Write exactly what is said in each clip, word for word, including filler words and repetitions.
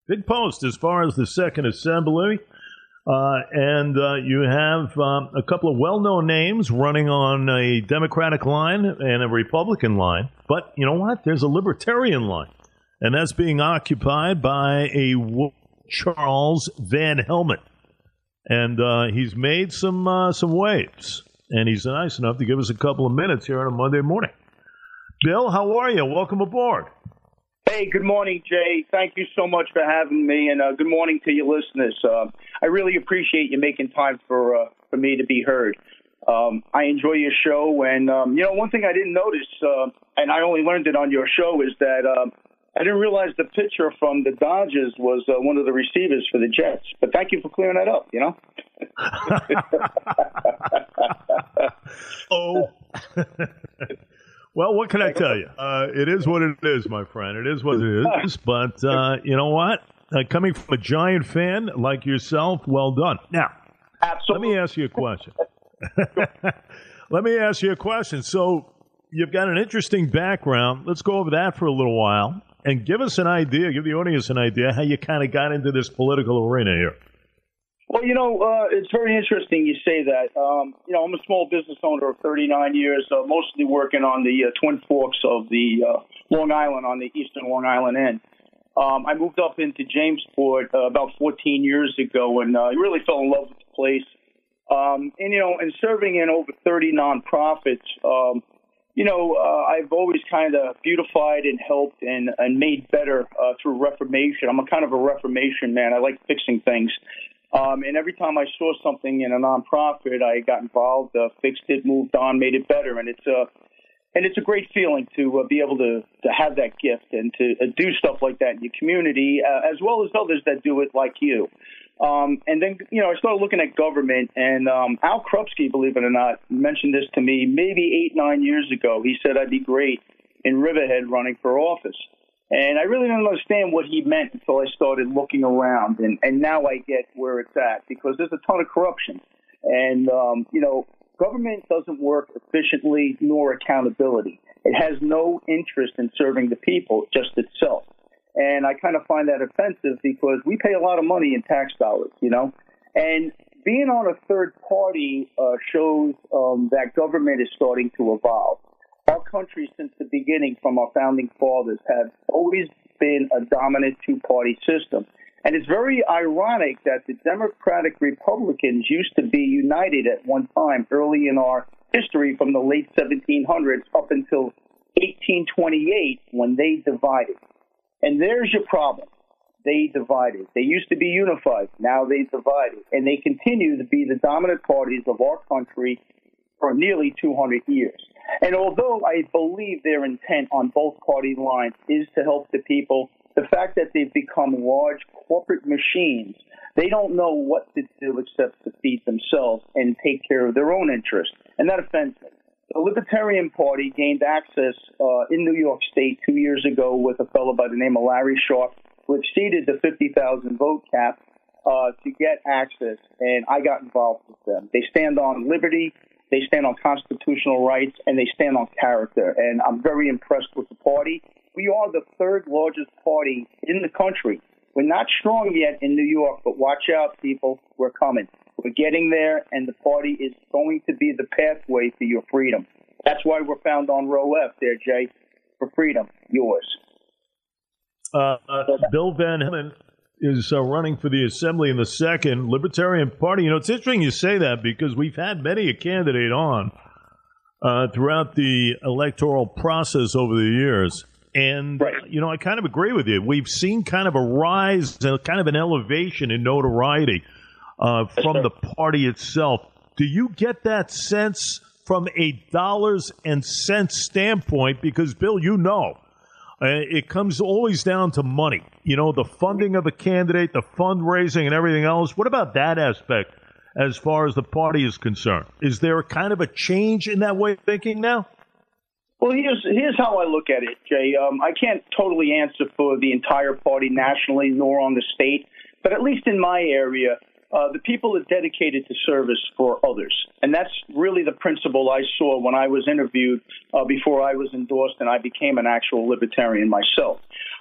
big post as far as the Second Assembly. Uh, and uh, you have um, a couple of well-known names running on a Democratic line and a Republican line. But you know what? There's a Libertarian line, and that's being occupied by a Charles Van Helmont. And uh, he's made some uh, some waves, and he's nice enough to give us a couple of minutes here on a Monday morning. Bill, how are you? Welcome aboard. Hey, good morning, Jay. Thank you so much for having me, and uh, good morning to your listeners. Uh, I really appreciate you making time for uh, for me to be heard. Um, I enjoy your show, and um, you know, one thing I didn't notice, uh, and I only learned it on your show, is that uh, I didn't realize the pitcher from the Dodgers was uh, one of the receivers for the Jets. But thank you for clearing that up. You know. oh. Well, what can I tell you? Uh, it is what it is, my friend. It is what it is. But uh, you know what? Uh, coming from a Giant fan like yourself, well done. Now, Absolutely. Let me ask you a question. Let me ask you a question. So you've got an interesting background. Let's go over that for a little while and give us an idea, give the audience an idea how you kind of got into this political arena here. Well, you know, uh, it's very interesting you say that. Um, you know, I'm a small business owner of thirty-nine years, uh, mostly working on the uh, Twin Forks of the uh, Long Island, on the eastern Long Island end. Um, I moved up into Jamesport uh, about fourteen years ago, and I uh, really fell in love with the place. Um, and, you know, and serving in over thirty nonprofits, um, you know, uh, I've always kind of beautified and helped and, and made better uh, through reformation. I'm a kind of a reformation man. I like fixing things. Um, and every time I saw something in a nonprofit, I got involved, uh, fixed it, moved on, made it better. And it's a, and it's a great feeling to uh, be able to, to have that gift and to uh, do stuff like that in your community, uh, as well as others that do it like you. Um, and then, you know, I started looking at government, and um, Al Krupski, believe it or not, mentioned this to me maybe eight, nine years ago. He said I'd be great in Riverhead running for office. And I really didn't understand what he meant until I started looking around, and, and now I get where it's at, because there's a ton of corruption. And, um, you know, government doesn't work efficiently nor accountability. It has no interest in serving the people, just itself. And I kind of find that offensive because we pay a lot of money in tax dollars, you know. And being on a third party uh, shows um, that government is starting to evolve. Our country, since the beginning, from our founding fathers, have always been a dominant two-party system. And it's very ironic that the Democratic Republicans used to be united at one time early in our history, from the late seventeen hundreds up until eighteen twenty-eight, when they divided. And there's your problem. They divided. They used to be unified. Now they divided. And they continue to be the dominant parties of our country for nearly two hundred years. And although I believe their intent on both party lines is to help the people, the fact that they've become large corporate machines, they don't know what to do except to feed themselves and take care of their own interests. And that offends me. The Libertarian Party gained access uh, in New York State two years ago with a fellow by the name of Larry Sharpe, who exceeded the fifty thousand vote cap uh, to get access, and I got involved with them. They stand on liberty. They stand on constitutional rights, and they stand on character. And I'm very impressed with the party. We are the third largest party in the country. We're not strong yet in New York, but watch out, people. We're coming. We're getting there, and the party is going to be the pathway to your freedom. That's why we're found on row F there, Jay, for freedom, yours. Uh, uh, Bill Van Helmont is uh, running for the Assembly in the second Libertarian Party. You know, it's interesting you say that, because we've had many a candidate on uh, throughout the electoral process over the years. And, right. you know, I kind of agree with you. We've seen kind of a rise, kind of an elevation in notoriety uh, from yes, the party itself. Do you get that sense from a dollars and cents standpoint? Because, Bill, you know, Uh, it comes always down to money. You know, the funding of the candidate, the fundraising and everything else. What about that aspect as far as the party is concerned? Is there a kind of a change in that way of thinking now? Well, here's, here's how I look at it, Jay. Um, I can't totally answer for the entire party nationally nor on the state, but at least in my area, Uh, the people are dedicated to service for others. And that's really the principle I saw when I was interviewed uh, before I was endorsed and I became an actual libertarian myself.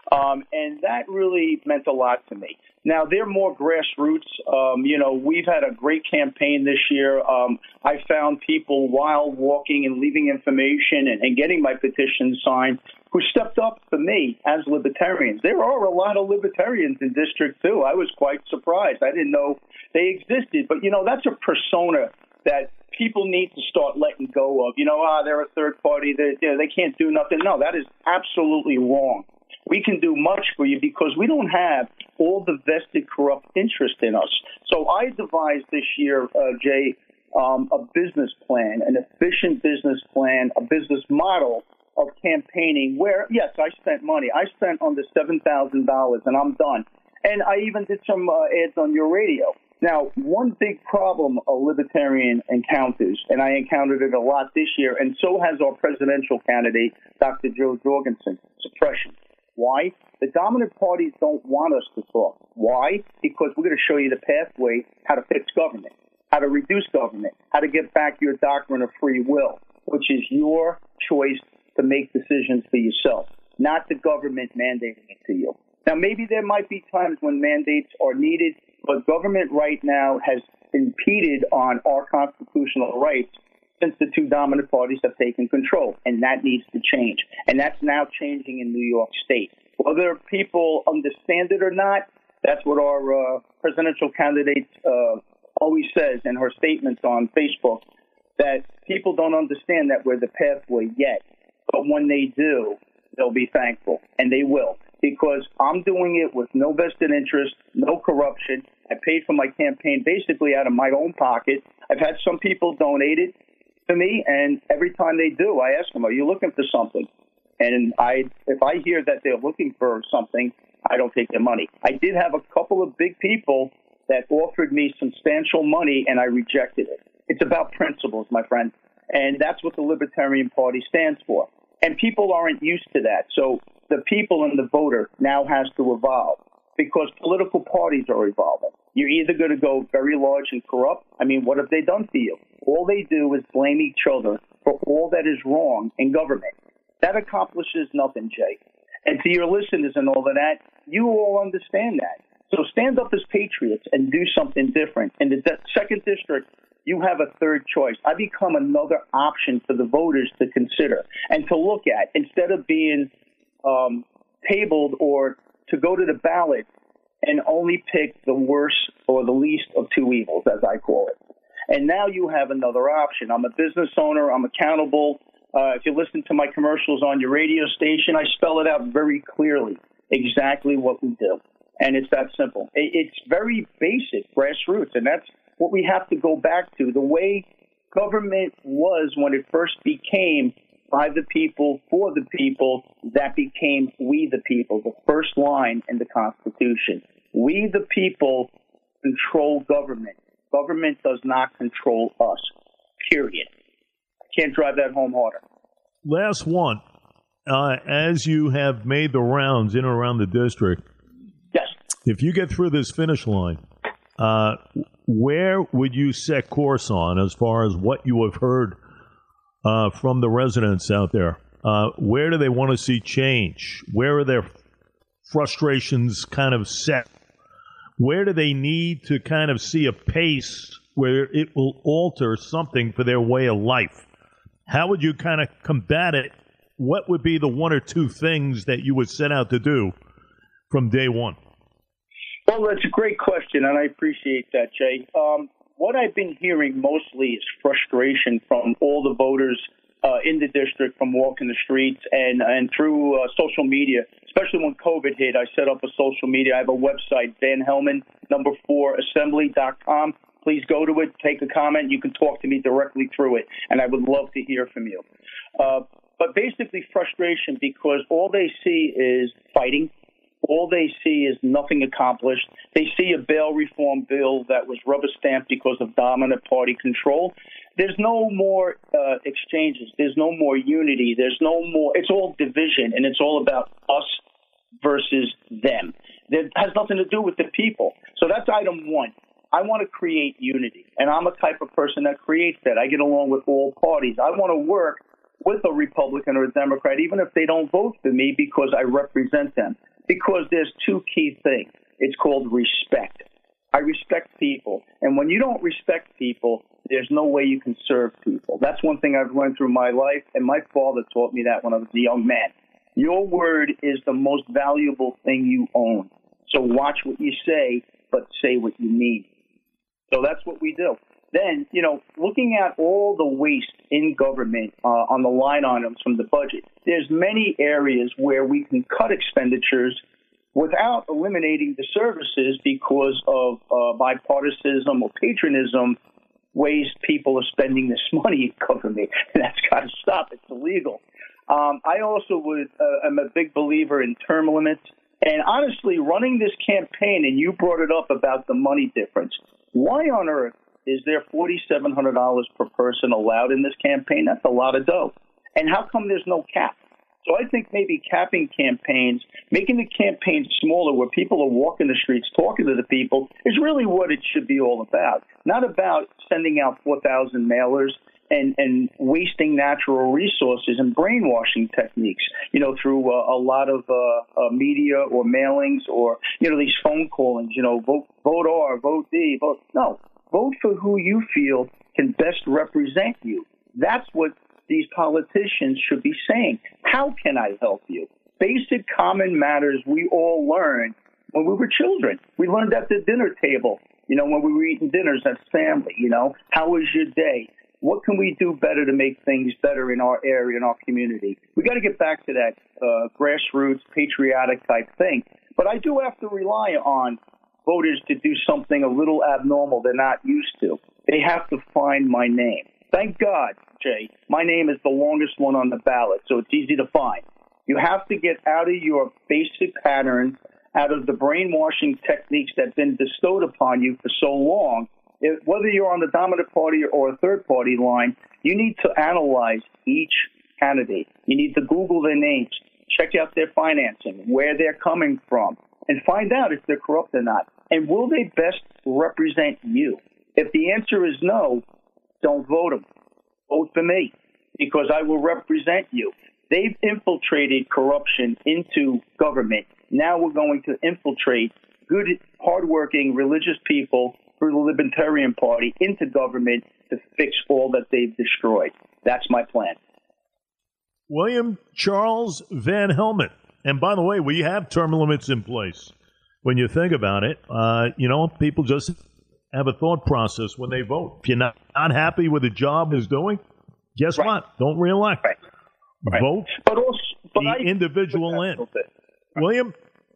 Um, and that really meant a lot to me. Now, they're more grassroots. Um, you know, we've had a great campaign this year. Um, I found people while walking and leaving information and, and getting my petition signed who stepped up for me as libertarians. There are a lot of libertarians in District two. I was quite surprised. I didn't know they existed. But, you know, that's a persona that people need to start letting go of. You know, ah, they're a third party. They, you know, they can't do nothing. No, that is absolutely wrong. We can do much for you because we don't have all the vested corrupt interest in us. So I devised this year, uh, Jay, um, a business plan, an efficient business plan, a business model of campaigning where, yes, I spent money. I spent under seven thousand dollars, and I'm done. And I even did some uh, ads on your radio. Now, one big problem a libertarian encounters, and I encountered it a lot this year, and so has our presidential candidate, Doctor Joe Jorgensen, suppression. Why? The dominant parties don't want us to talk. Why? Because we're going to show you the pathway, how to fix government, how to reduce government, how to get back your doctrine of free will, which is your choice to make decisions for yourself, not the government mandating it to you. Now, maybe there might be times when mandates are needed, but government right now has impeded on our constitutional rights since the two dominant parties have taken control, and that needs to change. And that's now changing in New York State. Whether people understand it or not, that's what our uh, presidential candidate uh, always says in her statements on Facebook, that people don't understand that we're the pathway yet. But when they do, they'll be thankful, and they will, because I'm doing it with no vested interest, no corruption. I paid for my campaign basically out of my own pocket. I've had some people donate it to me, and every time they do, I ask them, are you looking for something? And I, if I hear that they're looking for something, I don't take their money. I did have a couple of big people that offered me substantial money, and I rejected it. It's about principles, my friend, and that's what the Libertarian Party stands for. And people aren't used to that. So the people and the voter now has to evolve, because political parties are evolving. You're either going to go very large and corrupt. I mean, what have they done for you? All they do is blame each other for all that is wrong in government. That accomplishes nothing, Jay. And to your listeners and all of that, you all understand that. So stand up as patriots and do something different. In the de- second district, you have a third choice. I become another option for the voters to consider and to look at, instead of being um, tabled or to go to the ballot and only pick the worst or the least of two evils, as I call it. And now you have another option. I'm a business owner. I'm accountable. Uh, if you listen to my commercials on your radio station, I spell it out very clearly, exactly what we do. And it's that simple. It's very basic, grassroots, and that's what we have to go back to. The way government was when it first became by the people, for the people, that became we the people, the first line in the Constitution. We the people control government. Government does not control us, period. Can't drive that home harder. Last one. Uh, as you have made the rounds in and around the district, yes. If you get through this finish line, uh, where would you set course on as far as what you have heard uh, from the residents out there? Uh, where do they want to see change? Where are their frustrations kind of set? Where do they need to kind of see a pace where it will alter something for their way of life? How would you kind of combat it? What would be the one or two things that you would set out to do from day one? Well, that's a great question, and I appreciate that, Jay. Um, what I've been hearing mostly is frustration from all the voters uh, in the district, from walking the streets and, and through uh, social media, especially when COVID hit. I set up a social media. I have a website, Van Hellman, number four, assembly dot com. Please go to it, take a comment. You can talk to me directly through it, and I would love to hear from you. Uh, but basically frustration, because all they see is fighting. All they see is nothing accomplished. They see a bail reform bill that was rubber stamped because of dominant party control. There's no more uh, exchanges. There's no more unity. There's no more. It's all division, and it's all about us versus them. It has nothing to do with the people. So that's item one. I want to create unity, and I'm a type of person that creates that. I get along with all parties. I want to work with a Republican or a Democrat, even if they don't vote for me, because I represent them. Because there's two key things. It's called respect. I respect people. And when you don't respect people, there's no way you can serve people. That's one thing I've learned through my life, and my father taught me that when I was a young man. Your word is the most valuable thing you own. So watch what you say, but say what you mean. So that's what we do. Then, you know, looking at all the waste in government uh, on the line items from the budget, there's many areas where we can cut expenditures without eliminating the services because of uh, bipartisanism or patronism, ways people are spending this money in government. That's got to stop. It's illegal. Um, I also would, uh, am a big believer in term limits. And honestly, running this campaign, and you brought it up about the money difference, why on earth is there four thousand seven hundred dollars per person allowed in this campaign? That's a lot of dough. And how come there's no cap? So I think maybe capping campaigns, making the campaigns smaller where people are walking the streets, talking to the people, is really what it should be all about. Not about sending out four thousand mailers and, and wasting natural resources and brainwashing techniques, you know, through uh, a lot of uh, uh, media or mailings or, you know, these phone callings, you know, vote, vote R, vote D, vote. No, vote for who you feel can best represent you. That's what these politicians should be saying. How can I help you? Basic common matters we all learned when we were children. We learned at the dinner table, you know, when we were eating dinners as family, you know. How was your day? What can we do better to make things better in our area, in our community? We got to get back to that uh, grassroots, patriotic type thing. But I do have to rely on voters to do something a little abnormal they're not used to. They have to find my name. Thank God, Jay, my name is the longest one on the ballot, so it's easy to find. You have to get out of your basic patterns, out of the brainwashing techniques that have been bestowed upon you for so long. If, whether you're on the dominant party or a third-party line, you need to analyze each candidate. You need to Google their names, check out their financing, where they're coming from, and find out if they're corrupt or not. And will they best represent you? If the answer is no, don't vote them. Vote for me, because I will represent you. They've infiltrated corruption into government. Now we're going to infiltrate good, hardworking, religious people through the Libertarian Party into government to fix all that they've destroyed. That's my plan. William Charles Van Helmont. And by the way, we have term limits in place. When you think about it, uh, you know, people just have a thought process when they vote. If you're not, not happy with the job is doing, guess right. what? Don't reelect. Right. Right. Vote but also, but the I, individual in. Right. William,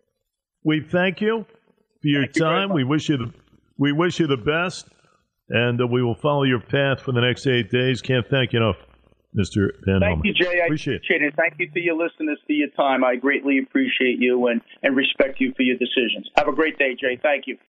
we thank you for your thank time. You we wish you the we wish you the best, and uh, we will follow your path for the next eight days. Can't thank you enough, Mister Van Helmont. Thank you, Jay. I appreciate, appreciate it. it. Thank you to your listeners for your time. I greatly appreciate you and, and respect you for your decisions. Have a great day, Jay. Thank you.